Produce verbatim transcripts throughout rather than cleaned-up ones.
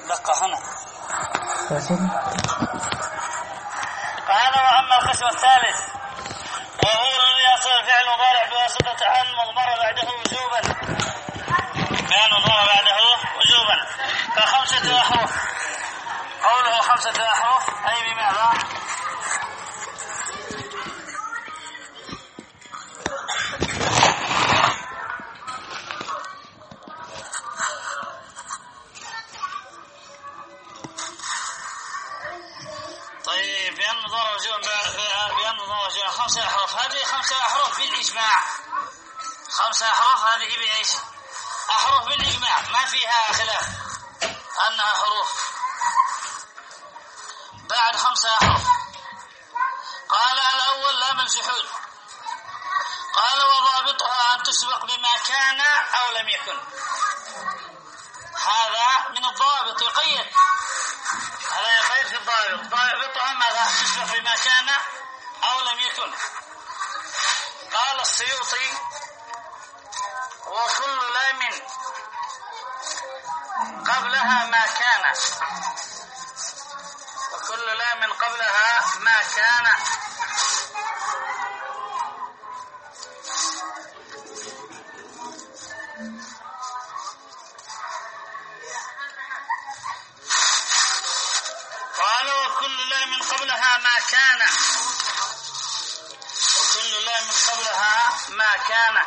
دقة هنا. قال وأما القسم الثالث وهو الذي يصل الفعل المضارع بواسطة أن مضمر بعده وجوبا بأن مضمر بعده وجوبا فخمسة أحرف. قوله خمسة أحرف أي بماذا؟ طيب بأن مضمر وجوبا بأن مضمر وجوبا خمسة أحرف. هذه خمسة أحرف بالإجماع. خمسة أحرف هذه بإيش؟ أحرف بالإجماع ما فيها خلاف أنها حروف. بعد خمسة أحرف قال الأول لام الجحود. قال وضابطها أن تسبق بما كان أو لم يكن. هذا من الضابط يقيد. هذا يقيد في الضابط. ضابطها ماذا؟ تسبق بما كان أو لم يكن. قال السيوطي وكل لام قبلها ما كان وكل لام قبلها ما كان قال وكل لام قبلها ما كان وكل لام قبلها ما كان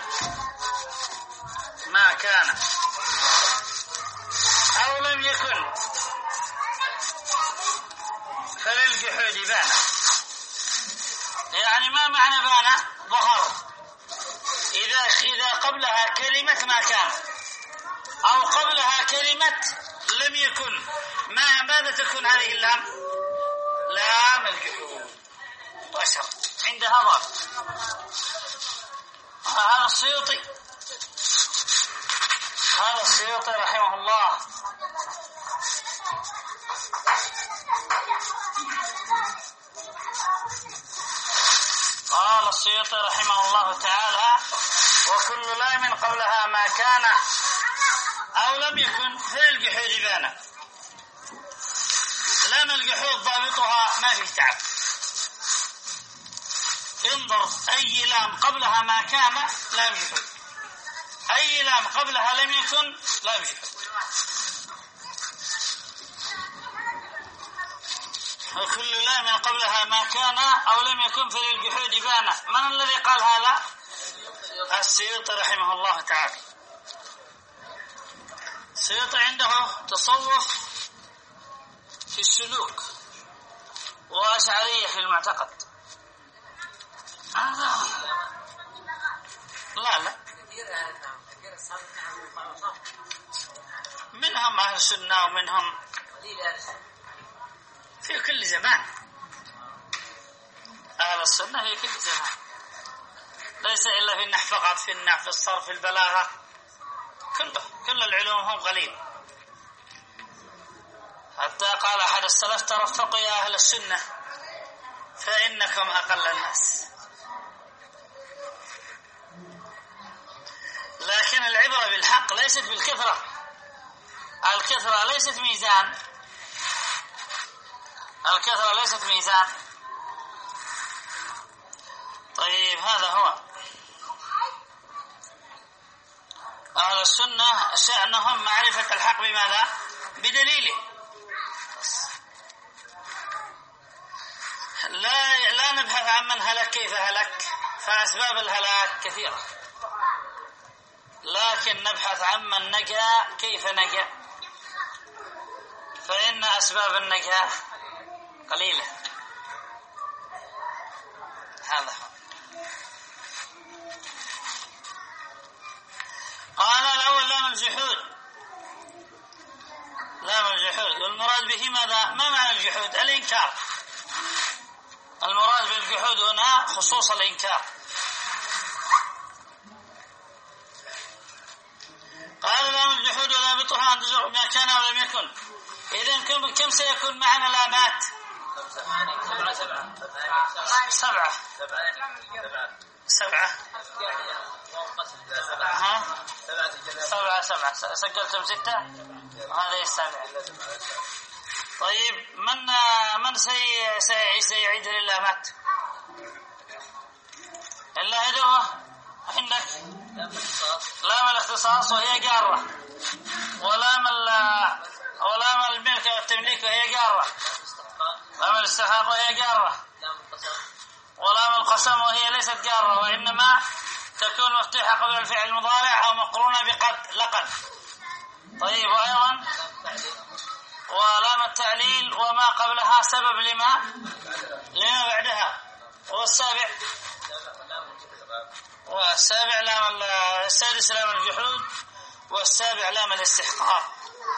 ما كان أو لم يكن فللجحود بان. يعني ما معنى بان؟ ظهر. إذا إذا قبلها كلمة ما كان أو قبلها كلمة لم يكن ما ماذا تكون هذه اللام؟ لام الجحود وأشر عندها ضابط. هذا السيوطي هذا السيوطي رحمه الله قال السيوطي رحمه الله تعالى وكل لام قبلها ما كان أو لم يكن فالجحود بان. لام الجحود ضابطها ما فيه تعب. انظر أي لام قبلها ما كان لام جحود أي لام قبلها لم يكن لام جحود. وكل لام قبلها ما كان أو لم يكن فللجحود بان. من الذي قال هذا؟ السيوطي رحمه الله تعالى. السيوطي عنده تصوف في السلوك وأشعرية في المعتقد. هذا لا لا منهم أهل السنة ومنهم في كل زمان. أهل السنة في كل زمان ليس إلا في النحو فقط. في النحو في الصرف في البلاغة كله كل العلوم هم قليل. حتى قال أحد السلف ترفقوا يا أهل السنة فإنكم أقل الناس. لكن العبرة بالحق ليست بالكثرة. الكثرة ليست ميزان. الكثرة ليست ميزان. طيب هذا هو أهل السنة شأنهم معرفة الحق بماذا؟ بدليله. لا لا نبحث عن من هلك كيف هلك فأسباب الهلاك كثيرة، لكن نبحث عن من نجا كيف نجا، فإن أسباب النجاة قليلة. هذا قال الأول لام الجحود. لام الجحود والمراد به ماذا؟ ما معنى الجحود؟ الإنكار. المراد بالجحود هنا خصوص الإنكار. قال لام الجحود ولا بطها أن تزرع ما كان ولم يكن. إذن كم سيكون معنا لامات؟ سبعة سبعة سبعة ها سبعة سبعة سجلتم ستة هذه السبعة. طيب من من سي سي سيعيد لله مات إلا هدره عندك لام الاختصاص وهي قارة، ولام ولام الملك والتمليك وهي قارة، لام الاستحقاق وهي قارة، ولام القسم وهي ليست قارة وإنما تكون مفتوحة قبل الفعل المضارع أو مقرونة بقد لقد. طيب وأيضا ولام التعليل وما قبلها سبب لما لما بعدها. والسابع والسابع لام السادس لام الجحود، والسابع لام الاستحقاق.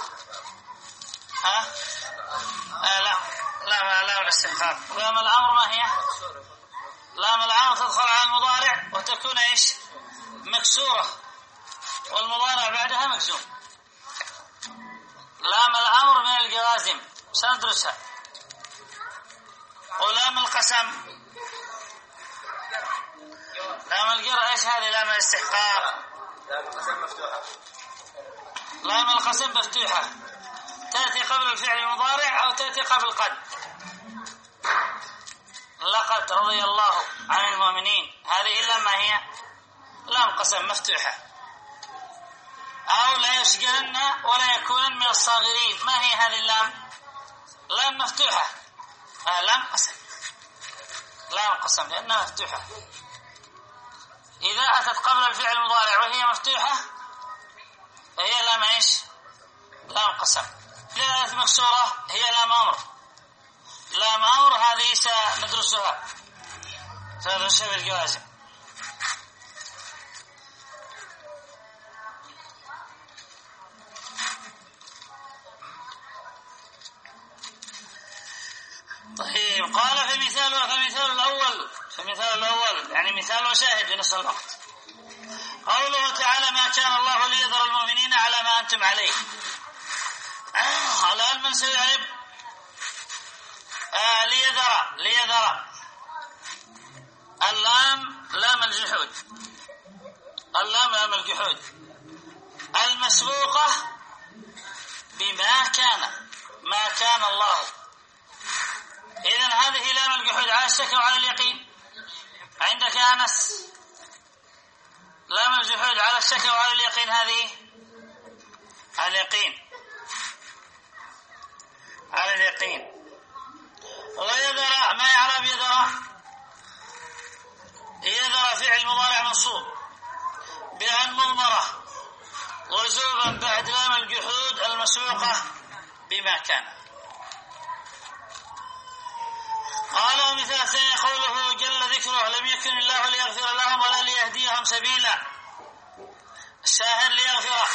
ها آه لا لام لام الاستحقاق. لام الأمر ما هي؟ لام الأمر تدخل على المضارع وتكون ايش؟ مكسورة، والمضارع بعدها مجزوم. لام الأمر من الجوازم سندرسها. ولام القسم لام الجر ايش هذه؟ لام الاستحقاق. لام القسم مفتوحة تأتي قبل الفعل المضارع أو تأتي قبل قد. لقد رضي الله عن المؤمنين هذه اللام ما هي؟ لام قسم مفتوحة. أو لا يشغلن ولا يكونن من الصاغرين ما هي هذه اللام؟ لام مفتوحة. آه لام قسم لام قسم لأنها مفتوحة. إذا أتت قبل الفعل المضارع وهي مفتوحة فهي لام ايش؟ لام قسم. إذا أتت مكسورة هي لام أمر. لام أمر هذه سندرسها سندرسها بالجوازم. طيب قال في مثال فمثال الأول فمثال الأول يعني مثال وشاهد في نفس الوقت. قوله تعالى ما كان الله ليذر المؤمنين على ما أنتم عليه. الآن من سيعرب آه ليذر ليذر اللام لام الجحود، اللام لام الجحود المسبوقة بما كان ما كان الله. إذن هذه لام الجحود على الشك وعلى اليقين. عندك يا أنس لام الجحود على الشك وعلى اليقين هذه على اليقين على اليقين. ويذر ما يعرب يذر؟ يذر فعل مضارع منصوب بأن مضمرة وجوبا بعد لام الجحود المسبوقة بما كان. قال مثال ثاني قوله جل ذكره لم يكن الله ليغفر لهم ولا ليهديهم سبيلا. الشاهد ليغفر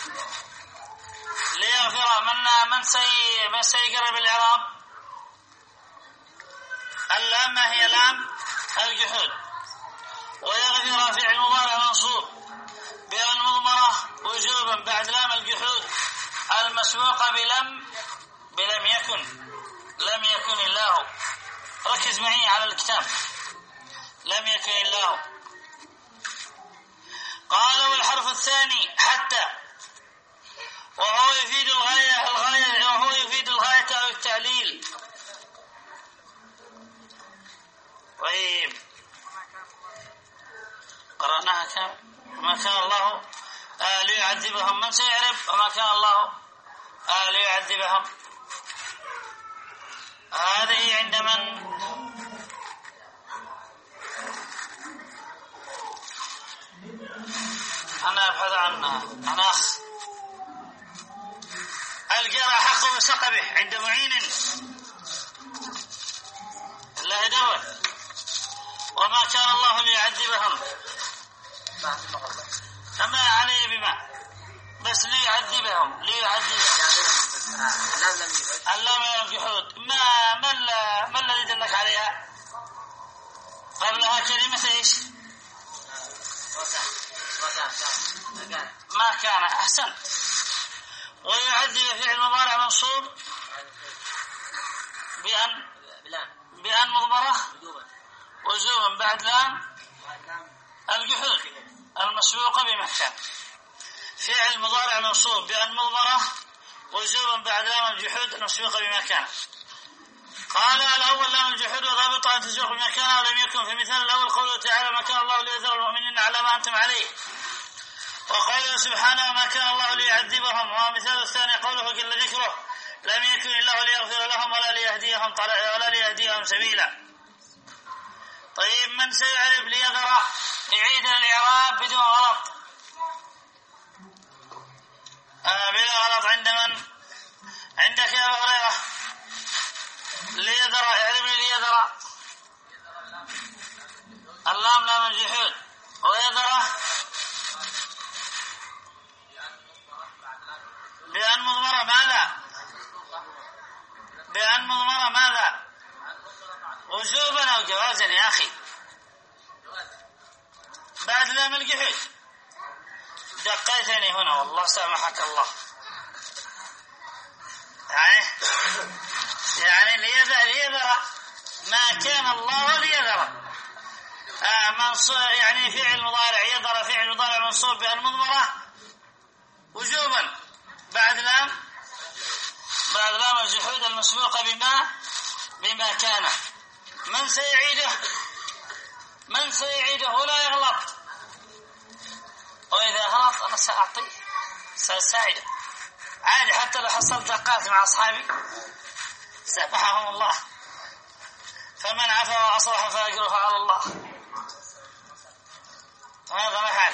ليغفر من من سي من سيقرب الإعراب؟ اللام ما هي؟ لام الجحود. ويغفر فعل مضارع منصوب بأن مضمرة وجوبا بعد لام الجحود المسبوقة بلم بلم يكن لم يكن الله. ركز معي على الكتاب. لم يكن الله. قال والحرف الثاني حتى وهو يفيد الغاية الغاية وهو يفيد الغاية أو التعليل. طيب قرأناها كم؟ وما كان الله آه ليعذبهم من سيعرف؟ وما كان الله آه ليعذبهم هذه عند من؟ أنا أبحث عنها. أنا أخ الجرى حق بسقبه عند معين الله يدور. وما كان الله ليعذبهم أما عليه بما بس ليعذبهم ليعذبهم اللام الجحود. ما ما ما الذي دلك عليها؟ قبلها كلمة ايش؟ ما كان. أحسن. ويعذب فعل مضارع منصوب بأن وجوبا بعد لام الجحود المسبوقة بمكان. فعل مضارع منصوب بأن مضمرة وجوبا بعد لام الجحود المسبوقة بمكان. قال الأول لام الجحود وضابطها أن تسبق بمكانها ولم يكن. في مثال الأول قوله تعالى ما كان الله ليذر المؤمنين على ما أنتم عليه، وقوله سبحانه ما كان الله ليعذبهم. ومثال الثاني قوله جل ذكره لم يكن الله ليغفر لهم ولا ليهديهم ولا ليهديهم سبيلا. طيب من سيعرف ليذر؟ يعيد الإعراب بدون غلط. آه بلا غلط. عند من؟ عندك يا أبو هريرة. ليذر اعرب لي ليذر. اللام لام الجحود ويذر بأن مضمرة ماذا؟ بأن مضمرة ماذا؟ وجوبا أو جوازا يا أخي بعد لام الجحود. دقيتني هنا والله سامحك الله. يعني يعني ليذر ليذر ما كان الله ليذر. آه منصوب يعني فعل مضارع يذر فعل مضارع منصوب بأن مضمرة وجوبا بعد لام بعد لام الجحود المسبوقة بما بما كان. من سيعيده؟ من سيعيده ولا يغلط؟ وإذا غلط أنا سأعطيه سأساعده عادي حتى لو حصلت دقات مع أصحابي سامحهم الله. فمن عفا وأصلح فأجره على الله. هذا محل.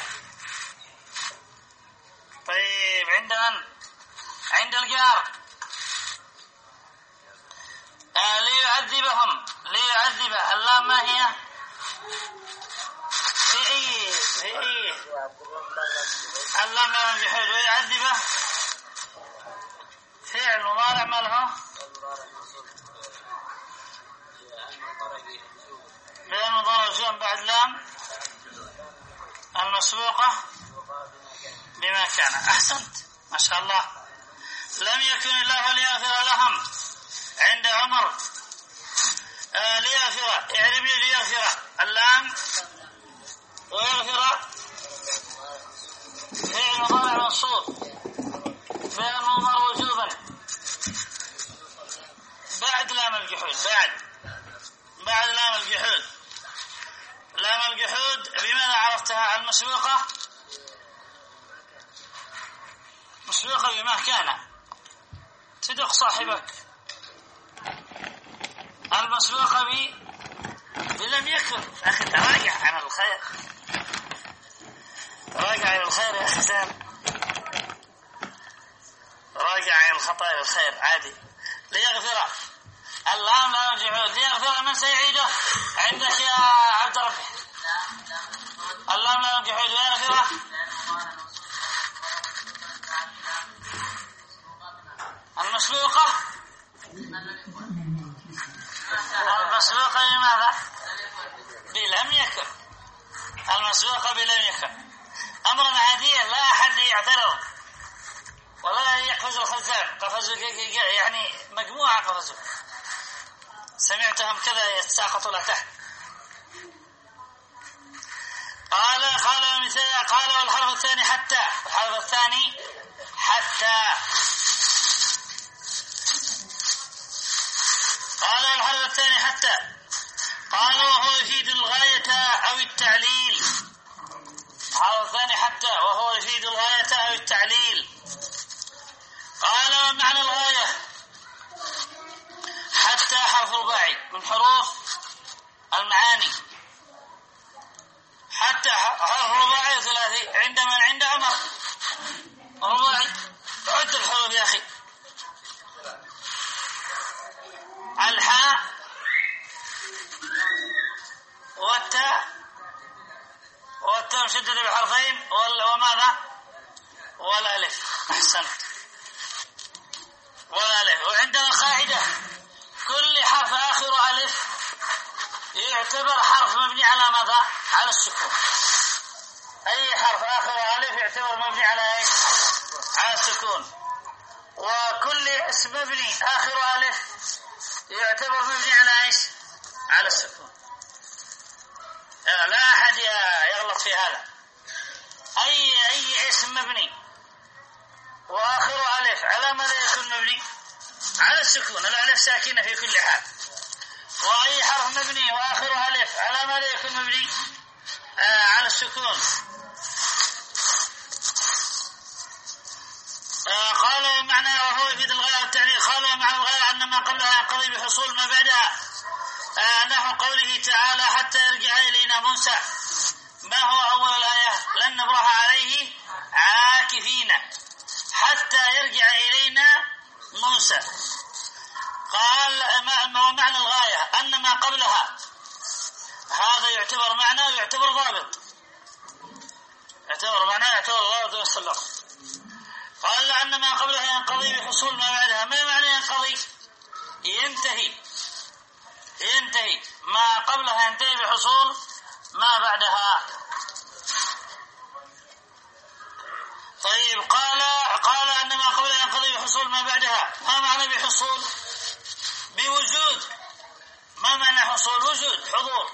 طيب عند من؟ عند الجار. آه ليعذبهم ليعذب اللام ما هي؟ في أي في أي اللام لام الجحود ويعذبه فعل مضارع ما له بأن مضارع وجوبا بعد لام المسبوقة بما كان. أحسنت ما شاء الله. لم يكن الله ليغفر لهم عند عمر. آه ليغفر اعرب لي ليغفر اللام ويغفر فعل مضارع منصوب بأن مضمر وجوبا بعد لام الجحود بعد بعد لام الجحود. لام الجحود بماذا عرفتها؟ المسبوقة مسبوقة بما كان. صدق صاحبك. المسبوقة ب بلم يكن. أخي تراجع عن الخير تراجع عن الخير يا أخي سام. تراجع عن الخطأ إلى الخير عادي. ليغفر اللام لا الجحود ليغفر. من سيعيده؟ عندك يا عبد ربي. اللام لا الجحود ليغفر المسبوقة المسبوقة بماذا؟ بلم يكن. المسبوقة بلم يكن أمرا عاديا لا أحد يعترض ولا يقفز الخزان. قفزوا يعني مجموعة قفزوا سمعتهم كذا يتساقطوا لا تحت. قال قال مثال قال والحرف الثاني حتى. الحرف الثاني حتى. قال الحرف الثاني حتى. قال وهو يفيد الغاية أو التعليل. الحرف الثاني حتى وهو يفيد الغاية أو التعليل. قال ومعنى الغاية حتى حرف رباعي من حروف المعاني. حتى حرف رباعي ثلاثي عند من؟ عند عمر. رباعي عد الحروف يا أخي. الحاء والتاء والتاء مشددة بحرفين وماذا؟ والألف. أحسنت. والألف. وعندنا قاعدة كل حرف آخر ألف يعتبر حرف مبني على ماذا؟ على السكون. أي حرف آخر ألف يعتبر مبني على إيش؟ على السكون. وكل اسم مبني آخر ألف يعتبر مبني على إيش؟ على السكون. لا أحد يغلط في هذا. أي أي اسم مبني وآخر ألف على ماذا يكون مبني؟ على السكون، الألف ساكنة في كل حال. وأي حرف مبني وآخر ألف على ماذا يكون مبني؟ آه على السكون. آه قال معنى وهو يفيد الغاية والتعليل. قال معنى الغاية أن ما قبلها ينقضي بحصول ما بعدها، آه نحو قوله تعالى حتى يرجع إلينا موسى. ما هو أول الآية؟ لن نبرح عليه عاكفين حتى يرجع إلينا موسى. قال ما معنى الغاية أن ما قبلها، هذا يعتبر معنى ويعتبر ضابط، يعتبر معنى يعتبر ضابط ويستلق. قال أن ما قبلها ينقضي بحصول ما بعدها. ما معنى ينقضي؟ ينتهي، ينتهي ما قبلها ينتهي بحصول ما بعدها. طيب قال قال أن ما قبلها ينقضي بحصول ما بعدها. ما معنى بحصول؟ بوجود. ما معنى حصول؟ وجود، حضور.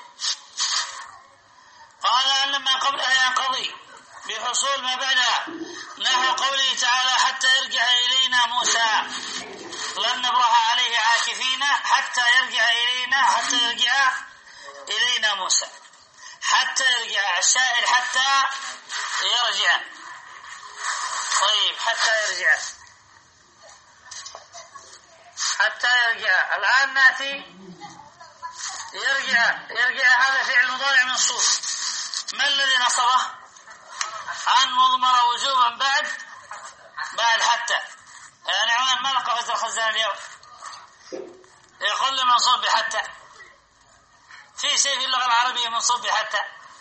قال أن ما قبلها ينقضي بحصول ما بعدها نحو قوله تعالى حتى يرجع إلينا موسى. لن نبرح عليه عاكفين حتى يرجع إلينا، حتى يرجع إلينا موسى. حتى يرجع، الشاهد حتى يرجع. طيب حتى يرجع، حتى يرجع. الآن نأتي يرجع. يرجع هذا فعل مضارع منصوب. ما الذي نصبه؟ عن مضمر وجوبا بعد بعد حتى. يعني عمان ما لقى فتر الخزان اليوم يقول لي منصوب بحتى. في شيء في اللغة العربية منصوب بحتى؟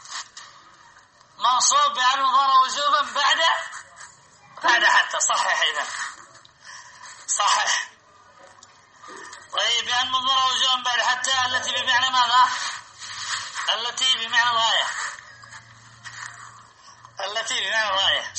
منصوب بعن مضمر وجوبا بعد بعد حتى. صحيح إذا، صحيح. طيب بأن مضمر وجوبا بعد حتى التي بمعنى ماذا؟ التي بمعنى الغاية، التي بمعنى الغاية.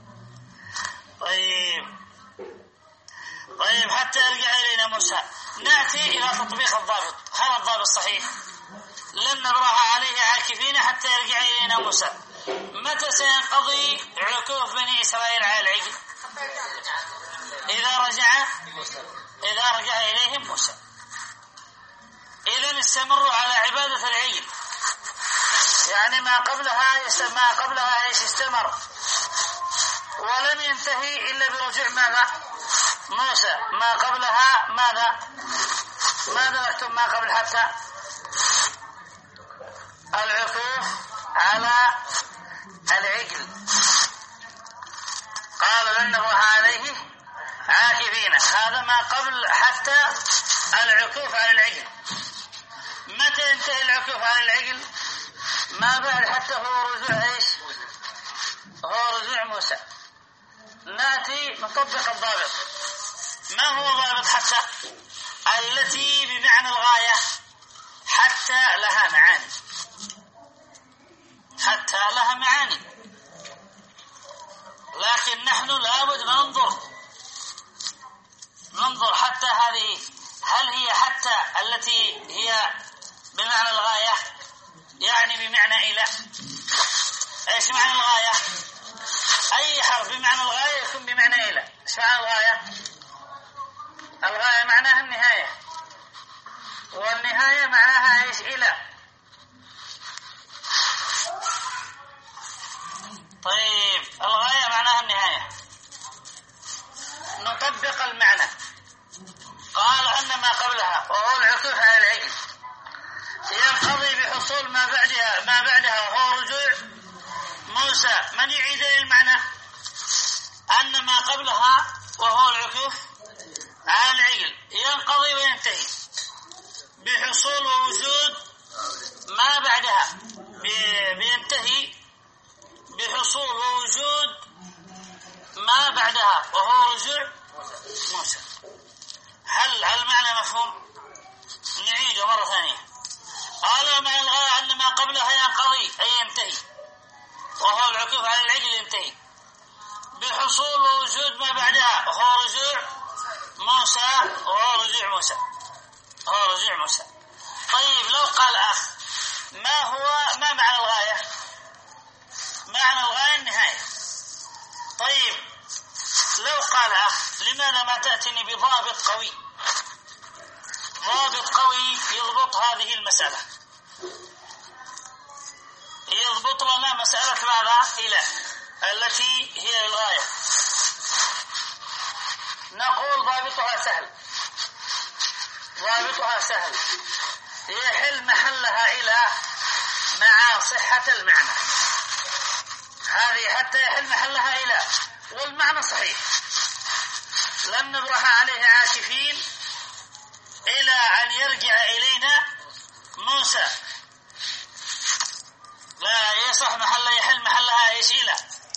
طيب طيب حتى يرجع إلينا موسى. نأتي إلى تطبيق الضابط. هذا الضابط صحيح. لن نبرح عليه عاكفين حتى يرجع إلينا موسى. متى سينقضي عكوف بني إسرائيل على العجل؟ إذا رجع إذا رجع إليهم موسى. إذن استمروا على عبادة العجل، يعني ما قبلها ما قبلها ايش استمر ولم ينتهي إلا برجوع ماذا؟ موسى. ما قبلها ماذا؟ ماذا نكتب ما قبل حتى؟ العكوف على العجل. قال لن نبرح عليه عاكفين، هذا ما قبل حتى العكوف على العجل. متى ينتهي العكوف على العجل؟ ما بعد حتى هو رجوع ايش؟ هو رجوع موسى. ناتي نطبق الضابط. ما هو ضابط حتى؟ التي بمعنى الغاية. حتى لها معاني، حتى لها معاني، لكن نحن لابد ننظر ننظر حتى هذه هل هي حتى التي هي بمعنى الغاية، يعني بمعنى إلى. ايش معنى الغاية؟ أي حرف بمعنى الغاية يكون بمعنى إلى. ايش معنى الغاية؟ الغاية معناها النهاية، والنهاية معناها ايش؟ إلى. طيب الغاية معناها النهاية. نطبق المعنى. قال أن ما قبلها وهو العكوف على العجل ينقضي بحصول ما بعدها ما بعدها وهو رجوع موسى. من يعيد المعنى؟ أن ما قبلها وهو العكوف على العجل ينقضي وينتهي بحصول ووجود ما بعدها، بينتهي بحصول ووجود ما بعدها وهو رجوع موسى. هل هل معنى مفهوم؟ نعيده مرة ثانية. قال مع الغاية أن ما قبلها ينقضي أي ينتهي وهو العكوف على العجل ينتهي بحصول ووجود ما بعدها وهو رجوع موسى وهو رجوع موسى وهو رجوع موسى. طيب لو قال أخ ما هو ما معنى الغاية؟ معنى الغاية النهاية. طيب لو قال أخ لماذا ما تأتني بضابط قوي، ضابط قوي يضبط هذه المسألة، يضبط لنا مسألة ماذا؟ إلى التي هي الغاية. نقول ضابطها سهل، ضابطها سهل يحل محلها إلى مع صحة المعنى. هذه حتى يحل محلها إلى والمعنى صحيح، لن نبرح عليه عاكفين إلى أن يرجع إلينا موسى. لا يصح محل يحل محلها إيش؟ إلى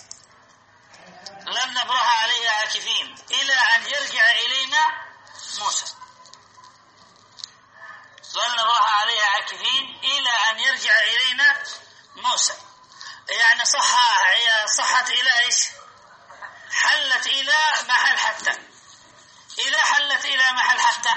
لن نبرح عليه عاكفين إلى أن يرجع إلينا موسى، لن نبرح عليه عاكفين إلى أن يرجع إلينا موسى. يعني صح صحت إلى إيش؟ حلت إلى محل حتى. إذا حلت إلى محل حتى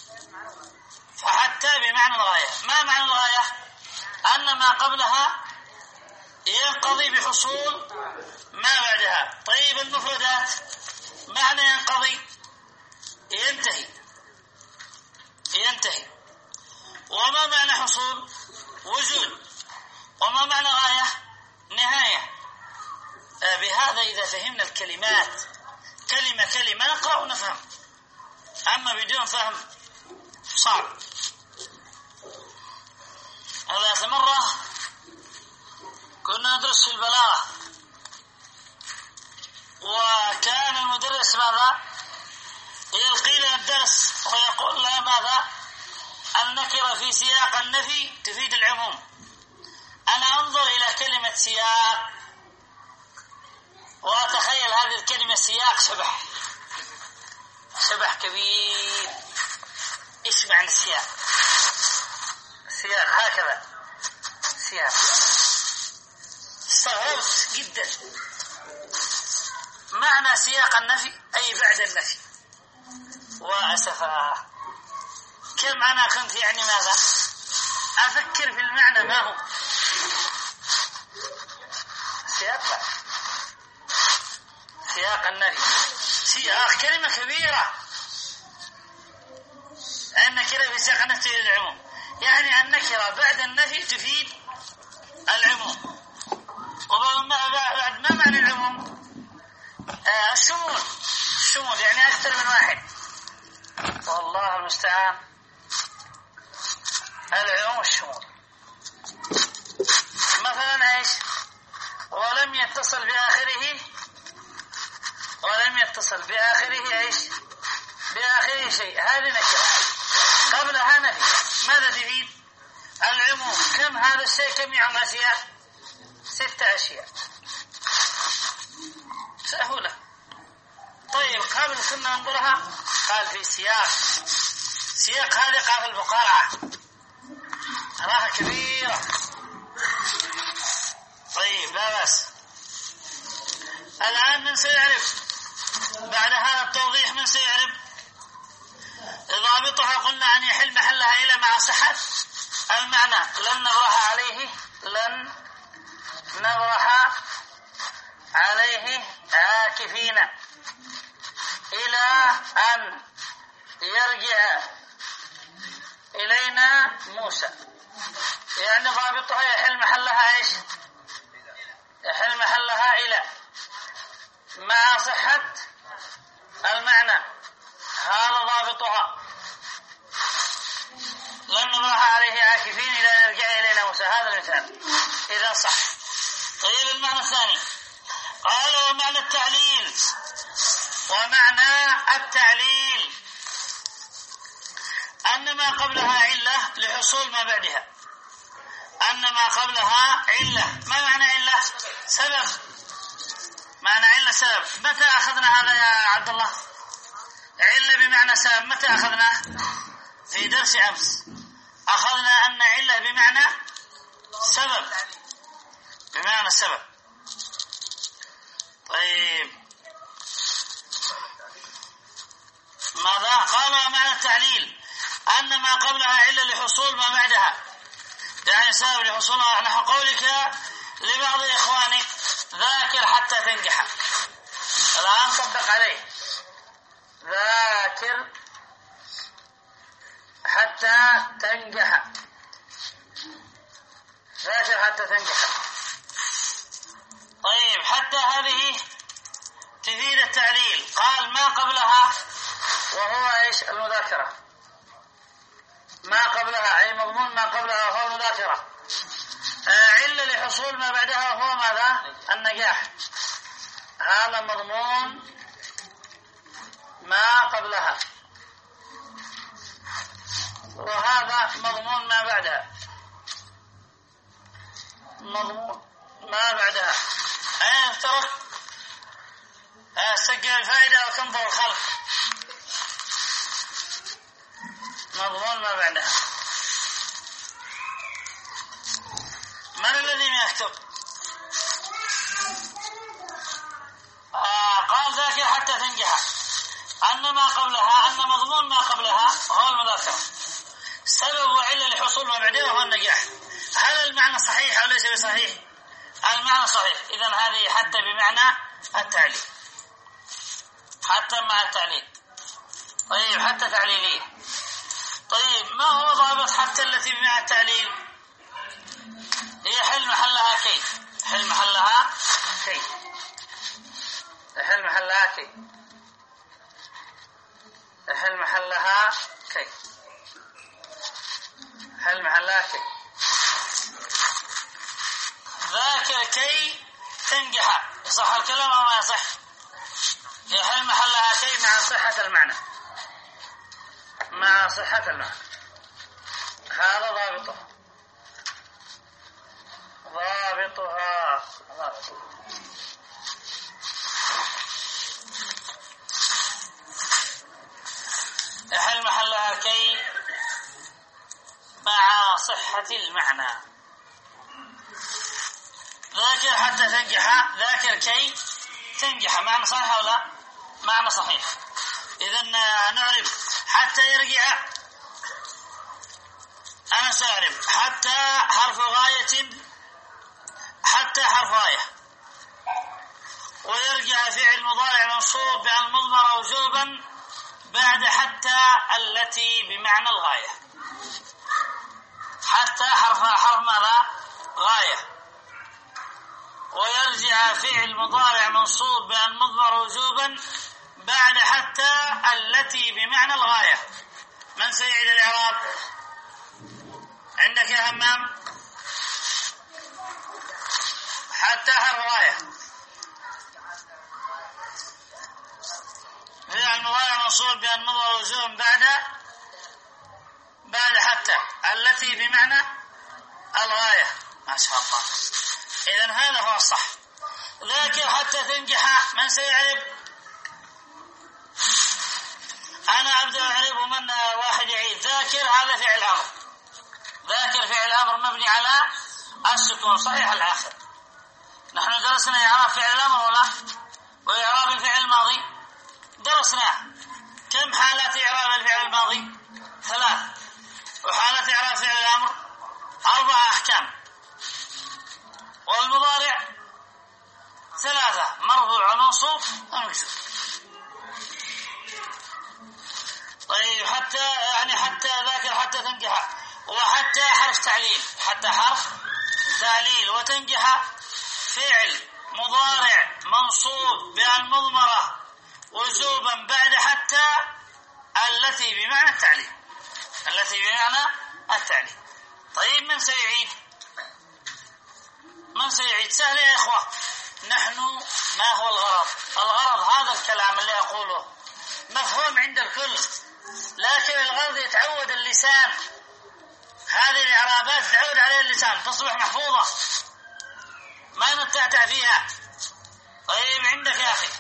فحتى بمعنى الغاية. ما معنى الغاية؟ أن ما قبلها ينقضي بحصول ما بعدها. طيب المفردات معنى ينقضي ينتهي، ينتهي. وما معنى حصول؟ وجود. وما معنى غاية؟ نهاية. بهذا إذا فهمنا الكلمات كلمة كلمة نقرأ ونفهم، أما بدون فهم صعب. ذات مرة كنا ندرس في البلاغة، وكان المدرس ماذا؟ يلقي لنا الدرس ويقول لنا ماذا؟ النكرة في سياق النفي تفيد العموم. أنا أنظر إلى كلمة سياق وأتخيل هذه الكلمة سياق شبح، شبح كبير. إيش معنى السياق؟ سياق هكذا سياق. استغربت جدا. معنى سياق النفي أي بعد النفي. وأسفا كم أنا كنت يعني ماذا أفكر في المعنى ما هو سياق، سياق النفي سياق كلمة كبيرة. النكرة في سياق النفي تفيد العموم، يعني النكرة بعد النفي تفيد العموم. وبعد ما معنى العموم؟ آه الشمول. الشمول يعني أكثر من واحد، والله المستعان. العموم الشمول. مثلا ايش؟ ولم يتصل بآخره، ولم يتصل بآخره ايش؟ بآخره شيء. هذه نكرة قبلها نفي. ماذا تفيد؟ العموم. كم هذا الشيء؟ كم يعم أشياء؟ ستة أشياء. سهولة. طيب قبل كنا ننظرها قال في سياق. سياق هذه قال البقارعة راها كبيرة. طيب لا بأس. الآن من سيعرف بعد هذا التوضيح؟ من سيعرف؟ ضابطها قلنا أن يحل محلها إلى مع صحة المعنى. لن نبرح عليه، لن نبرح عليه عاكفين إلى أن يرجع إلينا موسى. يعني ضابطها يحل محلها إيش؟ يحل محلها إلى مع صحة المعنى. هذا ضابطها. لن نبرح عليه عاكفين إلى أن يرجع إلينا موسى. هذا المثال إذا صح. طيب المعنى الثاني قال ومعنى التعليل. ومعنى التعليل أن ما قبلها علة لحصول ما بعدها. أن ما قبلها علة. ما معنى علة؟ سبب. معنى علة سبب. متى أخذنا هذا يا عبد الله؟ علة بمعنى سبب متى أخذناه؟ في درس أمس أخذنا أن علة بمعنى سبب، بمعنى سبب. طيب ماذا قال؟ معنى التعليل أن ما قبلها علة لحصول ما بعدها. يعني سبب لحصولها نحو قولك لبعض إخوانك ذاكر حتى تنجح. الآن طبق عليه ذاكر حتى تنجح، ذاكر حتى تنجح. طيب حتى هذه تفيد التعليل، قال ما قبلها وهو ايش؟ المذاكرة. ما قبلها أي مضمون ما قبلها وهو المذاكرة. علة لحصول ما بعدها وهو ماذا؟ النجاح. هذا مضمون ما قبلها وهذا مضمون ما بعدها، مضمون ما بعدها. أين افترق؟ سجل الفائدة وتنظر الخلق. مضمون ما بعدها. من الذي يكتب؟ آه قال ذاكر حتى تنجح، أن ما قبلها أن مضمون ما قبلها هو المذاكرة، سبب وعلة لحصول ما بعدها وهو النجاح. هل المعنى صحيح أو ليس بصحيح؟ المعنى صحيح. إذن هذه حتى بمعنى التعليل، حتى مع التعليل. طيب حتى تعليلية. طيب ما هو ضابط حتى التي بمعنى التعليل؟ هي حل محلها كي، حل محلها كي، حل محلها كي، حل محلها كي، حل محلها كي. ذاكر كي تنجح، صح الكلام أو ما يصح؟ يحل محلها كي مع صحة المعنى، مع صحة المعنى. هذا ضابطه، ضابطها ضابطها. يحل محلها كي مع صحة المعنى. ذاكر حتى تنجح، ذاكر كي تنجح، معنى صحيح أو لا؟ معنى صحيح. إذن نعرف حتى يرجع، أنا سأعرف حتى حرف غاية، حتى حرف غاية، ويرجع فعل مضارع منصوب بأن مضمر وجوبا بعد حتى التي بمعنى الغاية. حتى حرف حرف ماذا؟ غاية. ويرجع فعل مضارع منصوب بأن مضمر وجوبا بعد حتى التي بمعنى الغاية. من سيعيد الإعراب؟ عندك يا همام؟ حتى حرف غاية، فعل مضارع منصوب بأن مضمر وجوبا بعد بعد حتى التي بمعنى الغاية. ما شاء الله. إذن هذا هو الصح. ذاكر حتى تنجح، من سيعرف؟ أنا أبدأ أعرف ومن واحد يعيد. ذاكر هذا فعل أمر، ذاكر فعل أمر مبني على السكون صحيح الآخر. نحن درسنا إعراب فعل الأمر ولا؟ وإعراب الفعل الماضي درسناه. كم حالات إعراب الفعل الماضي؟ ثلاث. وحالات إعراب فعل الأمر أربعة أحكام. والمضارع ثلاثة، مرفوع ومنصوب ومجزوم. طيب حتى يعني حتى ذاكر حتى تنجح، وحتى حرف تعليل، حتى حرف تعليل. وتنجح فعل مضارع منصوب بأن مضمرة وجوبا بعد حتى التي بمعنى التعليل، التي بمعنى التعليل. طيب من سيعيد؟ من سيعيد؟ سهل يا إخوة. نحن ما هو الغرض؟ الغرض هذا الكلام اللي أقوله مفهوم عند الكل، لكن الغرض يتعود اللسان، هذه الإعرابات تعود عليه اللسان تصبح محفوظة ما نتعتع فيها. طيب عندك يا أخي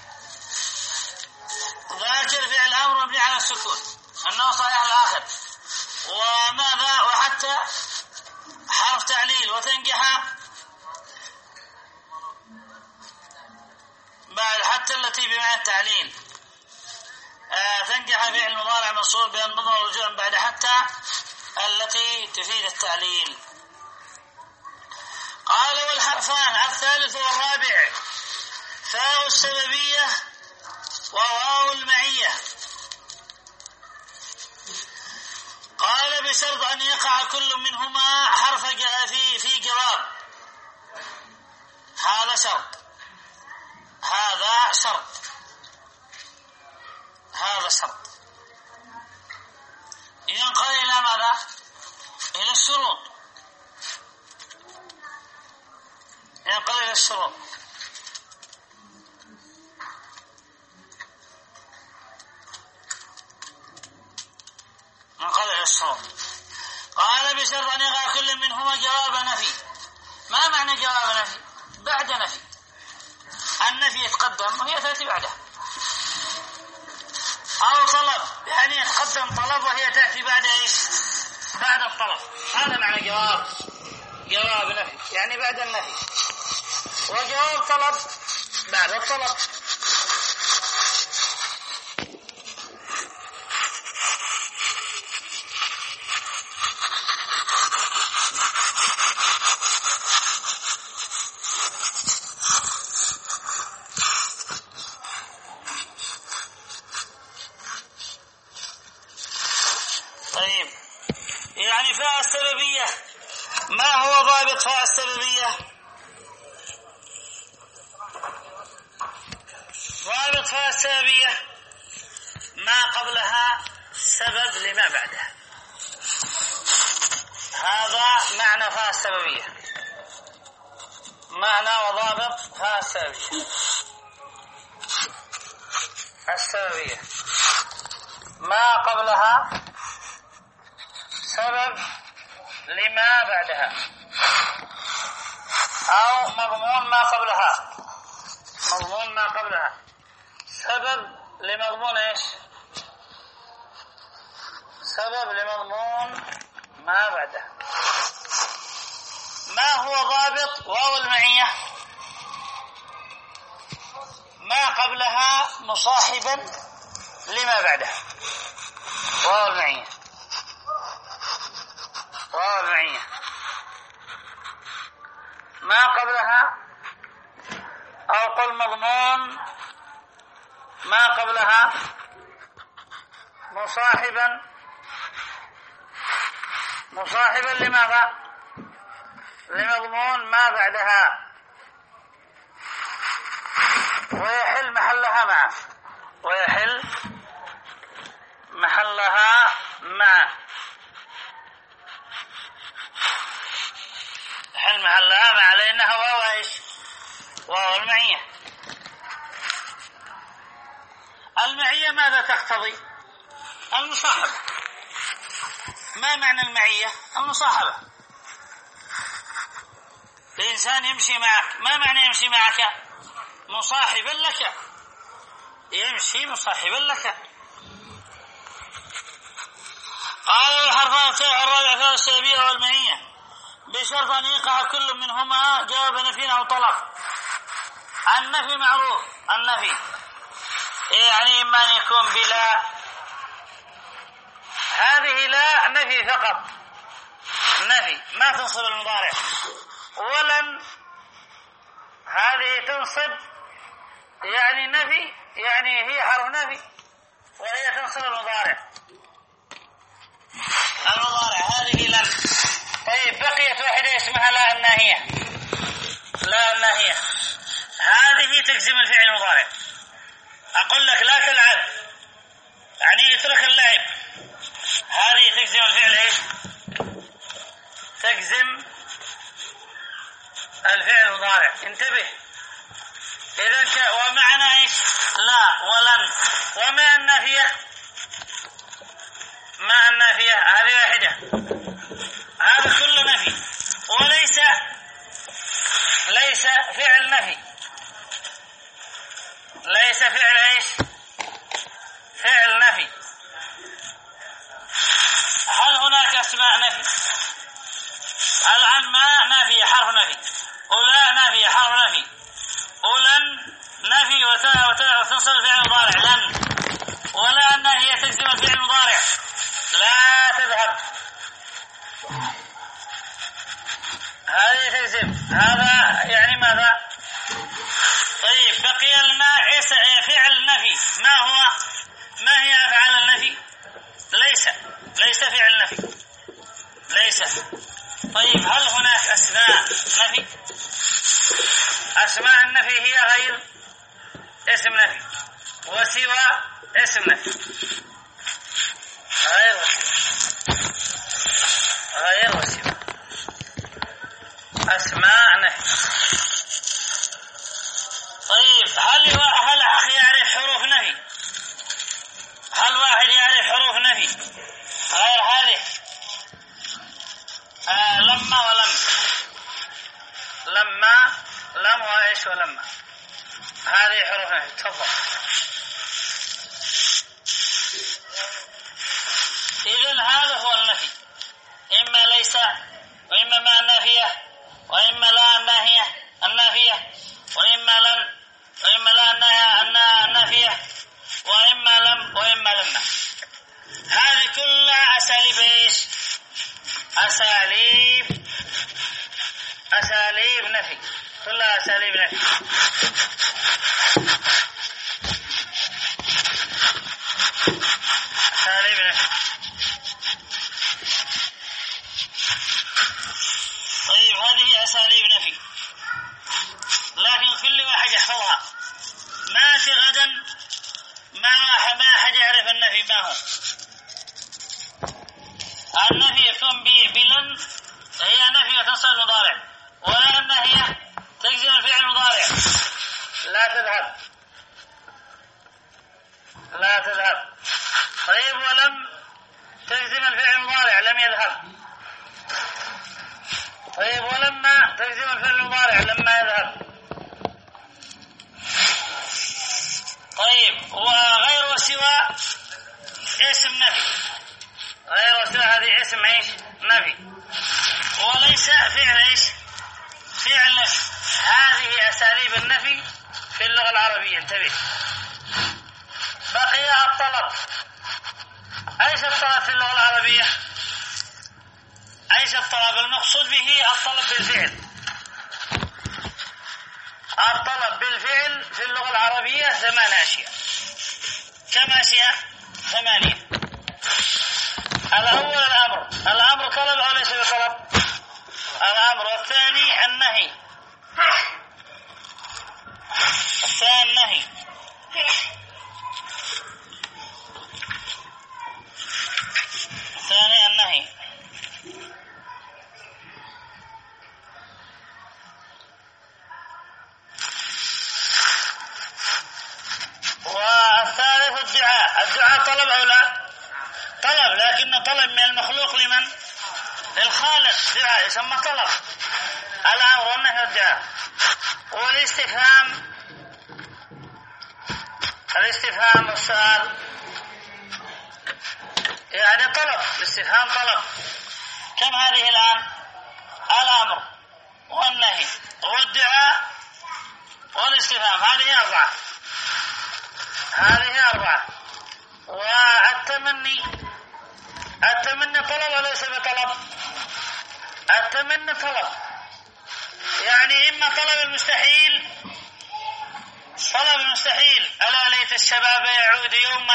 ذاكر فعل أمر مبني على السكون أنه صحيح الآخر. وماذا؟ وحتى حرف تعليل. وتنجح بعد حتى التي بمعنى التعليل. آه تنجح فعل مضارع منصوب بأن مضمر وجوبا بعد حتى التي تفيد التعليل. قال والحرفان الثالث والرابع فاء السببية وواو المعية. قال بشرط أن يقع كل منهما حرف في في جواب. هذا شرط، هذا شرط، هذا شرط. ينقل إلى ماذا؟ إلى الشروط، ينقل إلى الشروط. ينقل إلى الشروط. قال بشرط أن يقع كل منهما جواب نفي. ما معنى جواب نفي؟ بعد نفي. النفي يتقدم وهي تأتي بعده، أو طلب يعني يتقدم طلب وهي تأتي بعد إيش؟ بعد الطلب. هذا معنى جواب جواب نفي، يعني بعد النفي. وجواب طلب بعد الطلب. طيب، يعني فاء السببية، ما هو ضابط فاء السببية؟ ضابط فاء السببية ما قبلها سبب لما بعدها. هذا معنى فاء السببية، معنى وضابط فاء السببية. السببية ما قبلها سبب لما بعدها، أو مضمون ما قبلها، مضمون ما قبلها سبب لمضمون إيش؟ سبب لمضمون ما بعدها. ما هو ضابط واو المعية؟ ما قبلها مصاحبا لما بعدها. واو المعية، واو المعية ما قبلها، أو قل مضمون ما قبلها مصاحبا مصاحبا لماذا؟ لمضمون ما بعدها، ويحل محلها معه، ويحل محلها معه، يحل محلها معه لأنها واو ايش؟ واو المعية. المعية ماذا تقتضي؟ المصاحبة. ما معنى المعية؟ المصاحبة. الإنسان يمشي معك، ما معنى يمشي معك؟ مصاحبا لك، يمشي مصاحبا لك. قال الحرفان الرابع فاء السببية والمعية بشرط أن يقع كل منهما جواب نفي أو طلب. النفي معروف، النفي يعني إما أن يكون بلا، هذه لا نفي فقط، نفي ما تنصب المضارع. ولن هذه تنصب يعني نفي، يعني هي حرف نفي وهي تنصب المضارع. المضارع هذه لن. طيب بقيت واحدة اسمها لا الناهية، لا الناهية هذه تجزم الفعل المضارع. أقول لك لا تلعب يعني اترك اللعب، هذه تجزم الفعل ايش؟ تجزم الفعل المضارع. انتبه، إذا ومعنى ايش؟ لا ولن. وما النافية؟ ما النافية هذه واحدة، هذا كله نفي، وليس ليس فعل نفي، ليس فعل ايش؟ فعل نفي. هل هناك اسماء نفي؟ هل عن ما نافية حرف نفي، ولا نافية حرف نفي، ولن نفي وتنصب الفعل المضارع لن، ولا النافية تجزم الفعل المضارع لا تذهب، هذه تجزم، هذا ليس فعل نفي، ليس. طيب هل هناك أسماء نفي؟ أسماء النفي هي غير اسم نفي وسوى اسم نفي، غير وسوى، غير وسوى أسماء نفي. طيب هل هل أخي يعرف حروف نفي؟ هل واحد يعرف حروف نفي غير هذه؟ آه لما ولم، لما لم وإيش ولما، هذه حروف نفي. تفضل. إذن هذا هو النفي، إما ليس وإما ما النافية وإما لا الناهية النافية وإما لم وإما لا النافية وإما لم وإما لما. هذه كلها أساليب إيش؟ أساليب أساليب نفي، كلها أساليب نفي. أساليب نفي. طيب هذه أساليب نفي، لكن كل واحد يحفظها. ما في غدا ما ما أحد يعرف النفي ما هو. النفي يكون بلن، هي نفي تنصب المضارع، ولا النهي تجزم الفعل المضارع. لا تذهب، لا تذهب. طيب ولم تجزم الفعل المضارع، لم يذهب. طيب ولما تجزم الفعل المضارع، لما يذهب. طيب وغير وسوى اسم نفي، غير وسوى هذه اسم ايش؟ نفي. وليس فعل ايش؟ فعل نفي. هذه اساليب النفي في اللغة العربية. انتبه. بقي الطلب. ايش الطلب في اللغة العربية؟ ايش الطلب؟ المقصود به الطلب بالفعل. الطلب بالفعل في اللغة العربية ثمان أشياء. كم أشياء؟ ثمانية. الأول الأمر. الأمر طلب أو ليس بطلب؟ الأمر. والثاني النهي. الثاني النهي. الثاني النهي. والثالث الدعاء. الدعاء طلب أو لا؟ طلب، لكن طلب من المخلوق لمن؟ للخالق. دعاء يسمى طلب. الأمر والنهي والدعاء. والاستفهام، الاستفهام والسؤال يعني طلب. الاستفهام طلب. كم هذه الآن؟ الأمر والنهي والدعاء والاستفهام. هذه أربعة. هذه أربعة. والتمني. التمني طلب وليس بطلب؟ التمني طلب، يعني إما طلب المستحيل، طلب المستحيل ألا ليت الشباب يعود يوما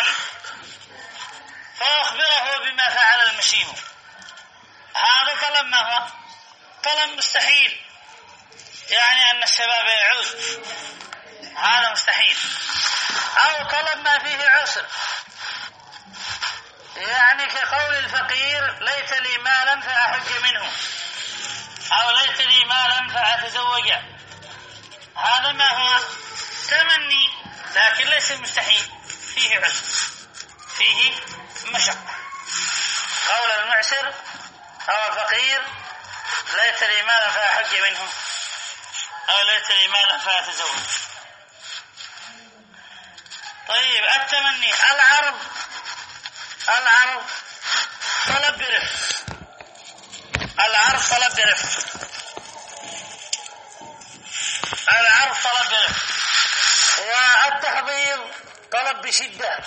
فأخبره بما فعل المشيب. هذا طلب ما هو؟ طلب مستحيل، يعني أن الشباب يعود، هذا مستحيل. أو طلب ما فيه عسر، يعني كقول الفقير ليت لي مالا فأحج منه، أو ليت لي مالا فأتزوج. هذا ما هو؟ تمني، لكن ليس مستحيل، فيه عسر، فيه مشقة. قول المعسر أو الفقير ليت لي مالا فأحج منه، أو ليت لي مالا فأتزوج. طيب التمني. العرض. العرض طلب برفق. العرض طلب برفق. العرض طلب برفق. والتحضير طلب بشدة.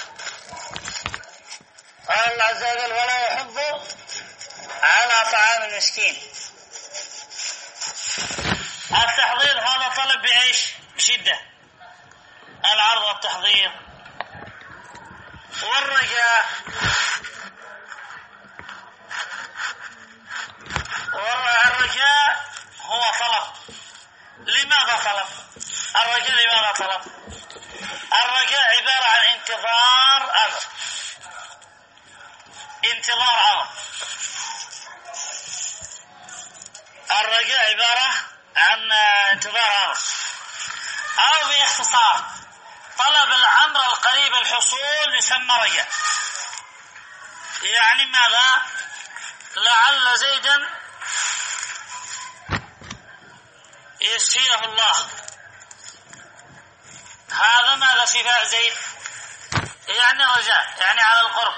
قال الله عز وجل ولا يحض على طعام المسكين. التحضير هذا طلب بعيش بشدة. العرض والتحضير. والرجاء. انتظار أمر. الرجاء عبارة عن انتظار أمر. أو باختصار طلب الأمر القريب الحصول يسمى رجاء. يعني ماذا؟ لعل زيدا يشفيه الله. هذا ماذا شفاء زيد؟ يعني رجاء، يعني على القرب.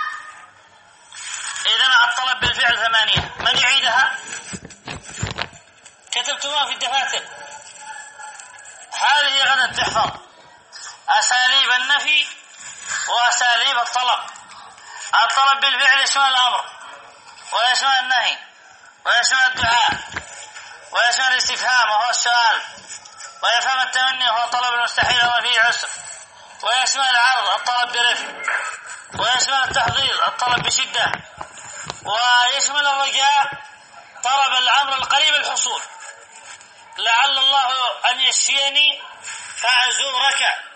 إذن الطلب بالفعل ثمانية. من يعيدها؟ كتبتموها في الدفاتر. هذه غدا تحفظ أساليب النفي وأساليب الطلب. الطلب بالفعل يشمل الأمر ويشمل النهي ويشمل الدعاء ويشمل الاستفهام وهو السؤال، ويفهم التمني وهو طلب المستحيل وما فيه عسر، ويشمل العرض الطلب برفق، ويشمل التحضير الطلب بشدة، ويشمل الرجاء طلب الأمر القريب الحصول. لعل الله أن يشفيني فأزورك